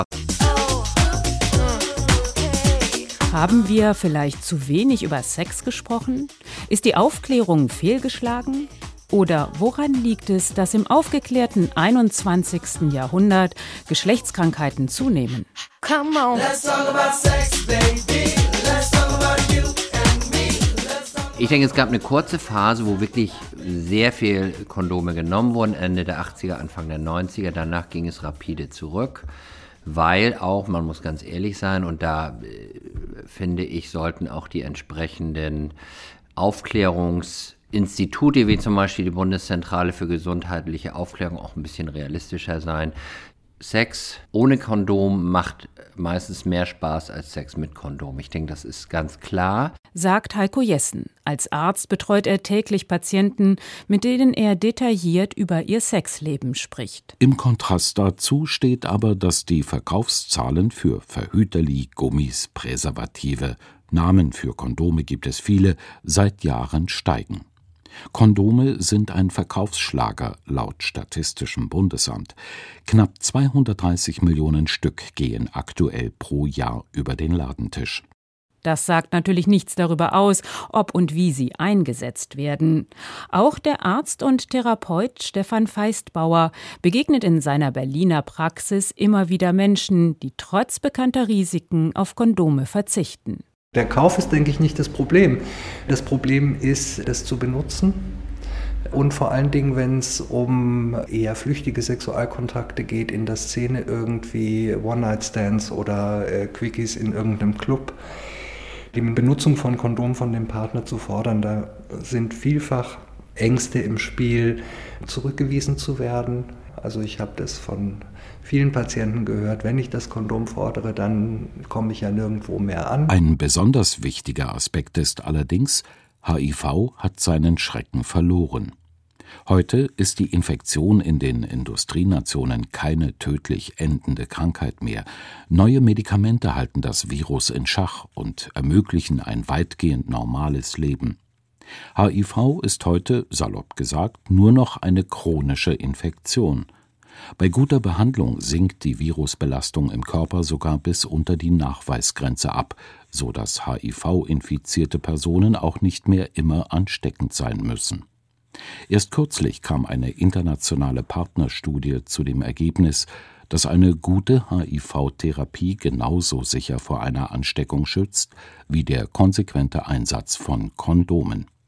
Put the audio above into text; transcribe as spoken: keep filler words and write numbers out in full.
Haben wir vielleicht zu wenig über Sex gesprochen? Ist die Aufklärung fehlgeschlagen? Oder woran liegt es, dass im aufgeklärten einundzwanzigsten Jahrhundert Geschlechtskrankheiten zunehmen? Come on. Let's talk about sex, baby. Let's talk about you and me. Ich denke, es gab eine kurze Phase, wo wirklich sehr viel Kondome genommen wurden, Ende der achtziger, Anfang der neunziger. Danach ging es rapide zurück, weil auch, man muss ganz ehrlich sein, und da äh, finde ich, sollten auch die entsprechenden Aufklärungsinstitute, wie zum Beispiel die Bundeszentrale für gesundheitliche Aufklärung, auch ein bisschen realistischer sein. Sex ohne Kondom macht meistens mehr Spaß als Sex mit Kondom. Ich denke, das ist ganz klar. Sagt Heiko Jessen. Als Arzt betreut er täglich Patienten, mit denen er detailliert über ihr Sexleben spricht. Im Kontrast dazu steht aber, dass die Verkaufszahlen für Verhüterli, Gummis, Präservative, Namen für Kondome gibt es viele, seit Jahren steigen. Kondome sind ein Verkaufsschlager laut Statistischem Bundesamt. Knapp zweihundertdreißig Millionen Stück gehen aktuell pro Jahr über den Ladentisch. Das sagt natürlich nichts darüber aus, ob und wie sie eingesetzt werden. Auch der Arzt und Therapeut Stefan Feistbauer begegnet in seiner Berliner Praxis immer wieder Menschen, die trotz bekannter Risiken auf Kondome verzichten. Der Kauf ist, denke ich, nicht das Problem. Das Problem ist, es zu benutzen. Und vor allen Dingen, wenn es um eher flüchtige Sexualkontakte geht, in der Szene irgendwie One-Night-Stands oder äh, Quickies in irgendeinem Club, die Benutzung von Kondom von dem Partner zu fordern. Da sind vielfach Ängste im Spiel, zurückgewiesen zu werden. Also ich habe das von vielen Patienten gehört, wenn ich das Kondom fordere, dann komme ich ja nirgendwo mehr an. Ein besonders wichtiger Aspekt ist allerdings, H I V hat seinen Schrecken verloren. Heute ist die Infektion in den Industrienationen keine tödlich endende Krankheit mehr. Neue Medikamente halten das Virus in Schach und ermöglichen ein weitgehend normales Leben. H I V ist heute, salopp gesagt, nur noch eine chronische Infektion. Bei guter Behandlung sinkt die Virusbelastung im Körper sogar bis unter die Nachweisgrenze ab, so dass H I V-infizierte Personen auch nicht mehr immer ansteckend sein müssen. Erst kürzlich kam eine internationale Partnerstudie zu dem Ergebnis, dass eine gute H I V-Therapie genauso sicher vor einer Ansteckung schützt wie der konsequente Einsatz von Kondomen.